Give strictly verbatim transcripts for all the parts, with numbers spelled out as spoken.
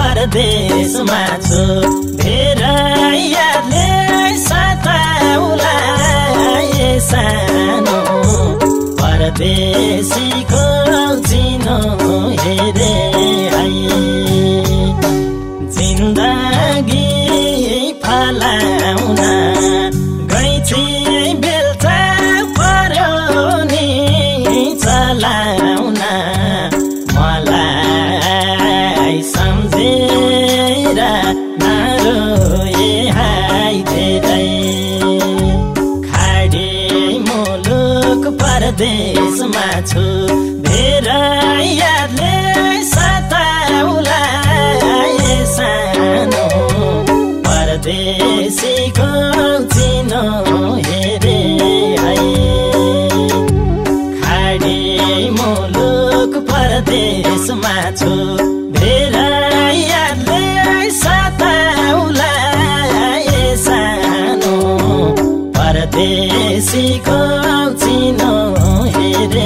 परदेशमा छु धेरै यादले सताउलाई सानो परदेशीको चिनो हेरे जिन्दगी फलाउन गैँची बेल्चा पर्यो नि चलाउन मलाई सम्झेर नरोए हाय धेरै खाडी मुलुक परदेशमा छु धेरै यादले सताउलाई सानो परदेशीको चिनो हेरे खाडी मुलुक परदेशमा छु धेरै यादले सताउलाई सानो परदेशीको चिनो हेरे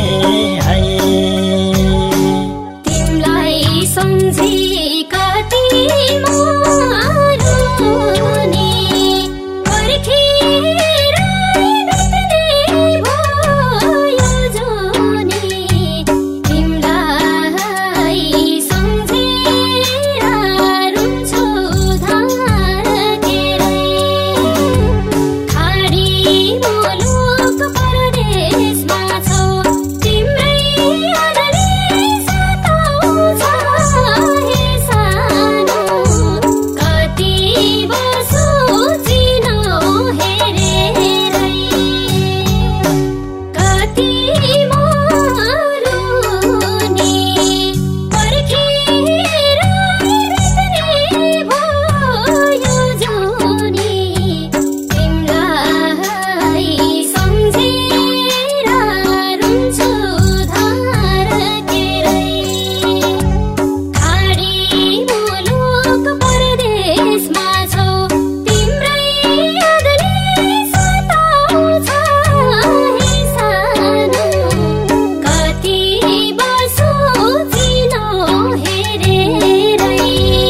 तिमलाई सम्झी कति मारुनी पर्खेर बित्ने भयो जुनी तिमलाई सम्झेर रुन्छु धर्केरै खाडी मुलुक परदेशमा छौ तिम्रै यादले सताउँछ हे सानो कति बसो चिनो हेरेरै कति मारुनी पर्खेर बित्ने भयो जुनी तिमलाई सम्झेर रुन्छु धर्केरै खाडी मुलुक परदेशमा छौ तिम्रै यादले सताउँछ हे सानो कति बसो चिनो हेरेरै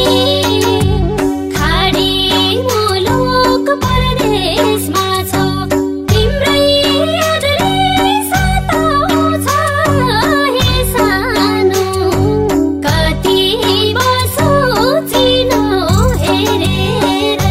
खाडी मुलुक परदेशमा छौ तिम्रै यादले सताउँछ हे सानो कति बसो चिनो हेरेरै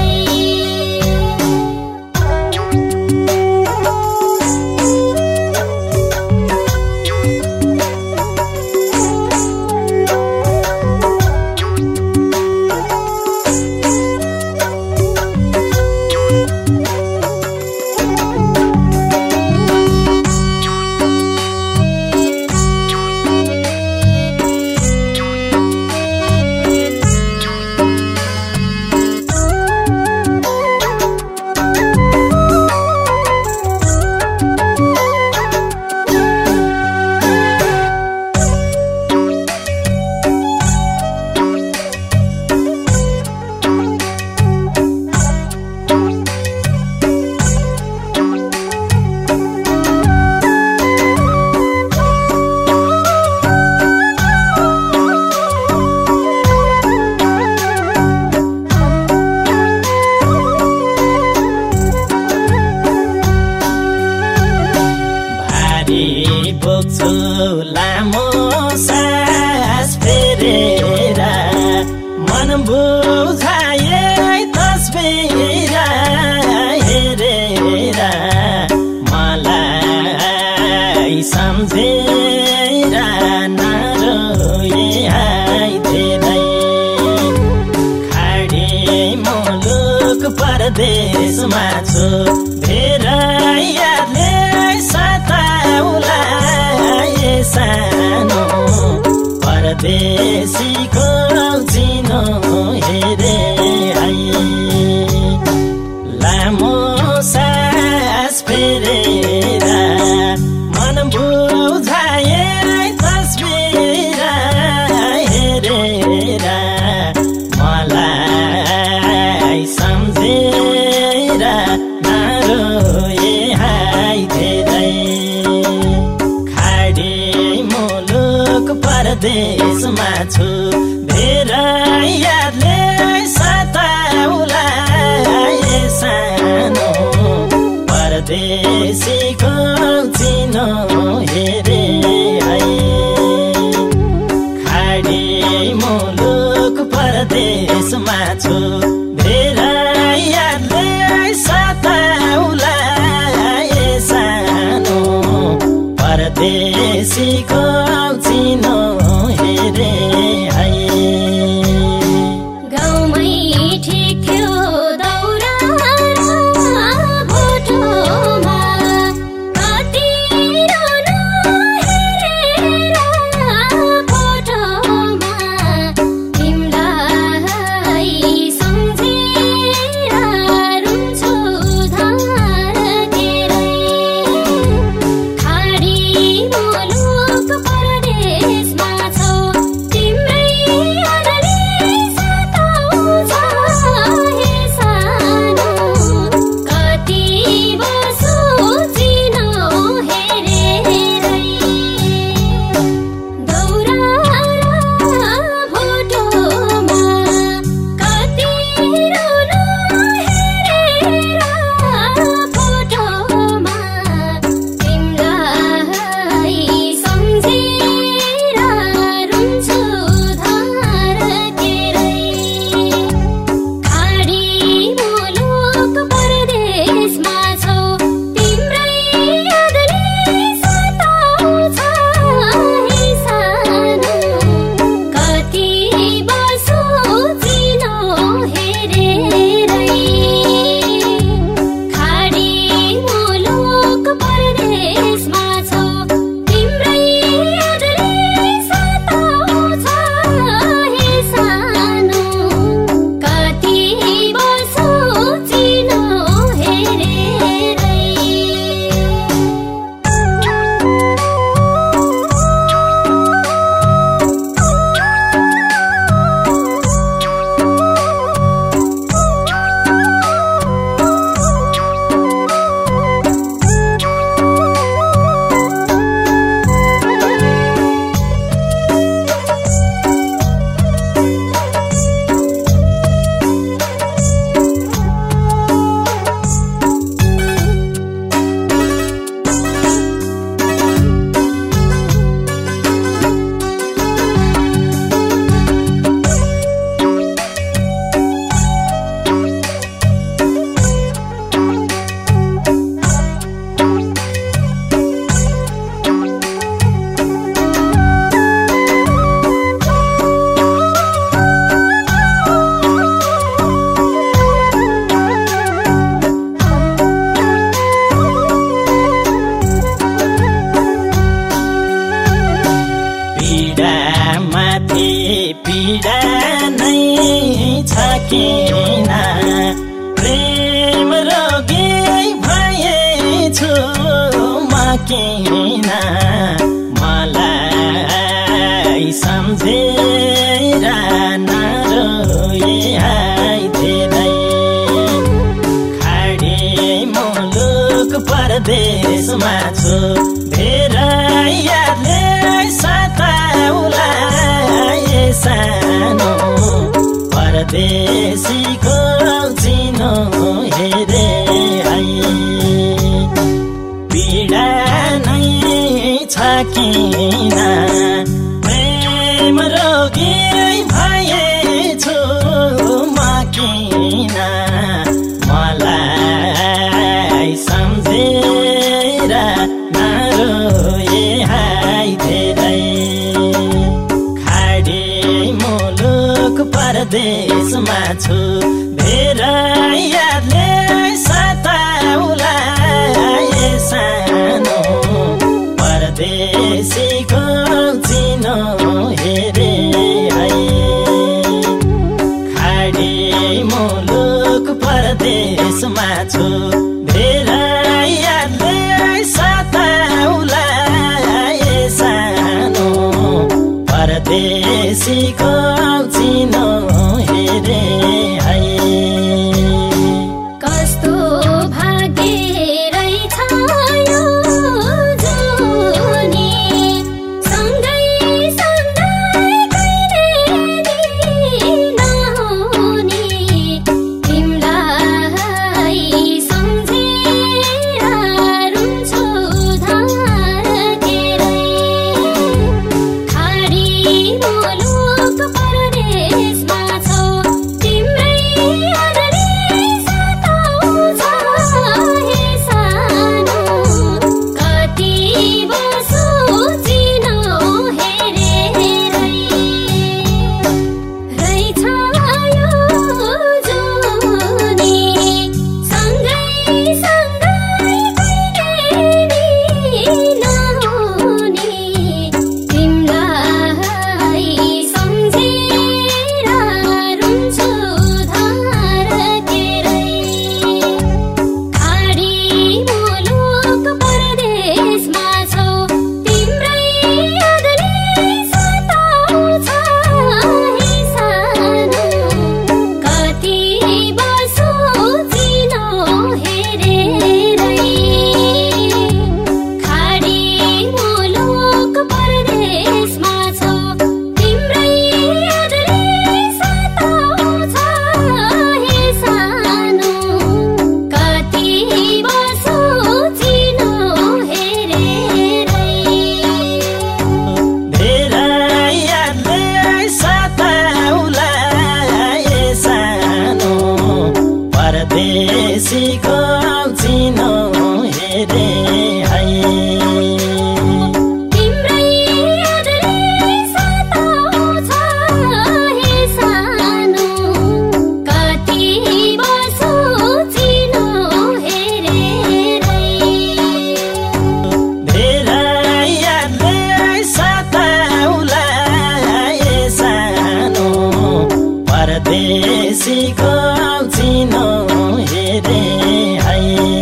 बोक्छु लामो सास फेरेर मन बुझाए तस्बिर हेरेर मलाई सम्झेर नरोए हाय धेरै खाडी मुलुक परदेशमा छु धेरै यादले सताउलाई सानो परदेशीको चिनो हेरे लामो सास फेरेर मन बुझाए तस्बिर हेरेर मलाई सम्झेर नरोए हाय धेरै खाडी मुलुक परदेशमा छु धेरै याद परदेशमा छु धेरै यादले सताउला ए सानो परदेशीको चिनो हेरे है गाउँमै ठिक थियो दौरा भोटोमा कति रोनु हेरेर फोटोमा तिमीलाई सम्झेर रुन्छु धार केरै खाडी मुलुक परदेशमा छौ तिम्रै यादले सताउँछ हे सानो कति बसो चिनो हेरेरै दौरा भोटोमा कति रोनु हेरेर फोटोमा तिमीलाई सम्झेर रुन्छु धार केरै खाडी मुलुक परदेशमा छौ तिम्रै यादले सताउँछ हे सानो कति बसो चिनो हेरेरै खाडी मुलुक परदेशमा छौ तिम्रै यादले सताउँछ हे सानो कति बसो चिनो हेरेरै पीडा माथि पीडा नै छ किन प्रेम रोगी भएछु म किन मलाई सम्झेर नरोए है धेरै खाडी मुलुक परदेशमा छु धेरै यादले सताउला ए सानो परदेशीको चिनो हेरे है पीडा नै छ किन प्रेम रोगी भएछु म किन मलाई सम्झेर नरोए है धेरै खाडी मुलुक परदेशमा छु धेरै यादले सताउला ए सानो परदेशीको चिनो हेरे है खाडी मुलुक परदेशमा छु धेरै यादले सताउला ए सानो परदेशीको चिनो हेरे है कस्तो भाग्य रहेछ यो जुनी सँगै सँगै कहिले नहुने तिमीलाई सम्झेर रुन्छु धार केरै खाडी मुलुक परदेशीको चिनो हेरे है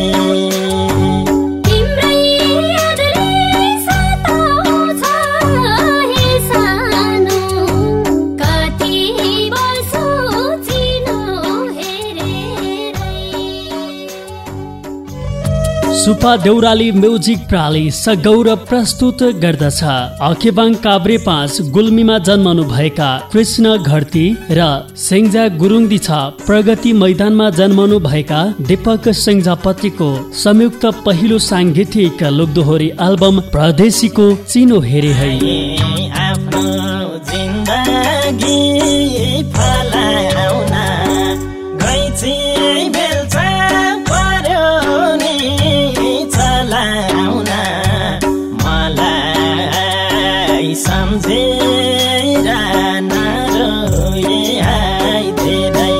सुपा देउराली म्युजिक प्राली सगौरव प्रस्तुत गर्दछ। अखेबाङ काभ्रे पाँच गुल्मीमा जन्मनु भएका कृष्ण घरती र सेङ्जा गुरुङदी छ प्रगति मैदानमा जन्मनु भएका दीपक सेङ्जापतिको संयुक्त पहिलो सांगीतिक लोकदोहोरी एल्बम परदेशीको चिनो हेरे है। आफ्नो जिन्दगी फलाउन गैँची बेल्छ पर्यो नि चलाउन मलाई सम्झेर नरोए हाय धेरै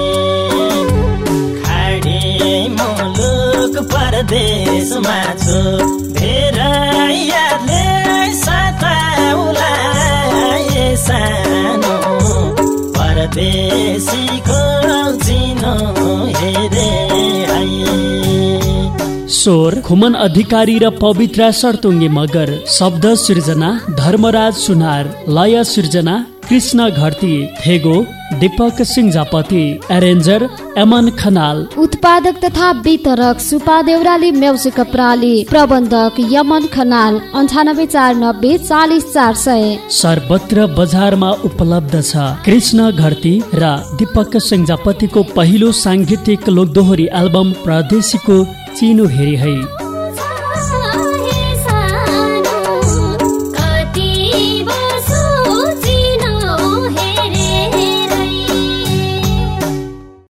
खाडी मुलुक परदेशमा छु धेरै यादले सताउला सानो परदेशीको चिनो हेरे है। स्वर खुमन अधिकारी र पवित्रा सर्तुङ्गे मगर, शब्द सृजना धर्मराज सुनार, लय सृजना कृष्ण घरती, थेगो दीपक सिंहजापति, एरेन्जर एमन खनाल, उत्पादक तथा वितरक सुपा देउराली म्युजिक प्राली, प्रबन्धक यमन खनाल, अन्ठानब्बे चार नब्बे चालिस चार सय। सर्वत्र बजारमा उपलब्ध छ। कृष्ण घरती र दीपक सिंहजापतिको पहिलो सांगीतिक लोकदोहोरी एल्बम परदेशीको चिनो हेरी है।